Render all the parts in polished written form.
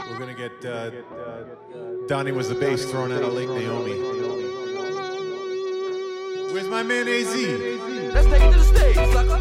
We're gonna get Donnie was the bass thrown out of Lake Naomi. Where's my man AZ? Let's take it to the stage, sucker.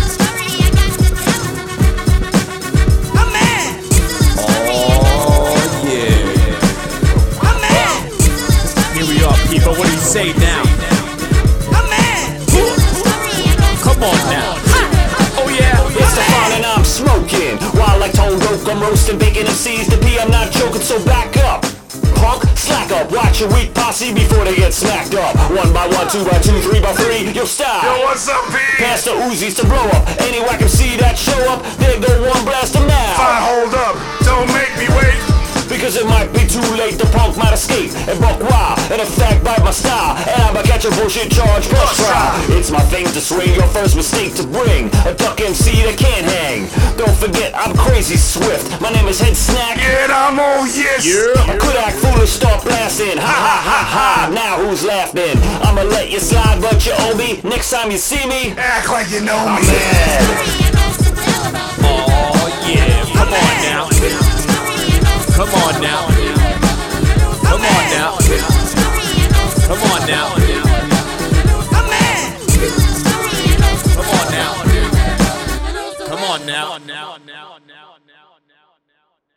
My man! Oh, yeah. My man! Here we are, people. What do you say now? My man! Come on now. Oh yeah, it's the fun and I'm smoking. While like Tone Roke, I'm roasting bacon MCs to pee, I'm not joking, so back up. Punk, slack up, watch your weak posse before they get smacked up. 1 by 1, 2 by 2, 3 by 3, yo stop. Yo, what's up, P? Pass the Uzis to blow up. Any whack MC that show up, they go one blast them now. Fine, hold up, don't make me wait. Because it might be too late, the punk might escape and buck wild, and in fact bite my style, and I'ma catch a bullshit charge plus trial. It's my thing to swing, your first mistake to bring a duck MC that can't hang. Don't forget, I'm crazy swift, my name is Head Snack. Yeah, I'm on, yes. I could act foolish, start blasting, ha ha ha ha, now who's laughing? I'ma let you slide, but you owe me, next time you see me, Act like you know I'm me. mad. Oh yeah.